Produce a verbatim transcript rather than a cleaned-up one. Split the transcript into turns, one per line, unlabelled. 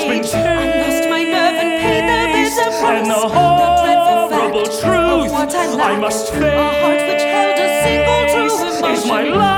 been
I
changed,
lost my nerve and pain. Now there's a
and the
dreadful
horrible
fact
truth
of what I
I
lack.
must
A heart which
face
held a single true
is my
emotion.
life.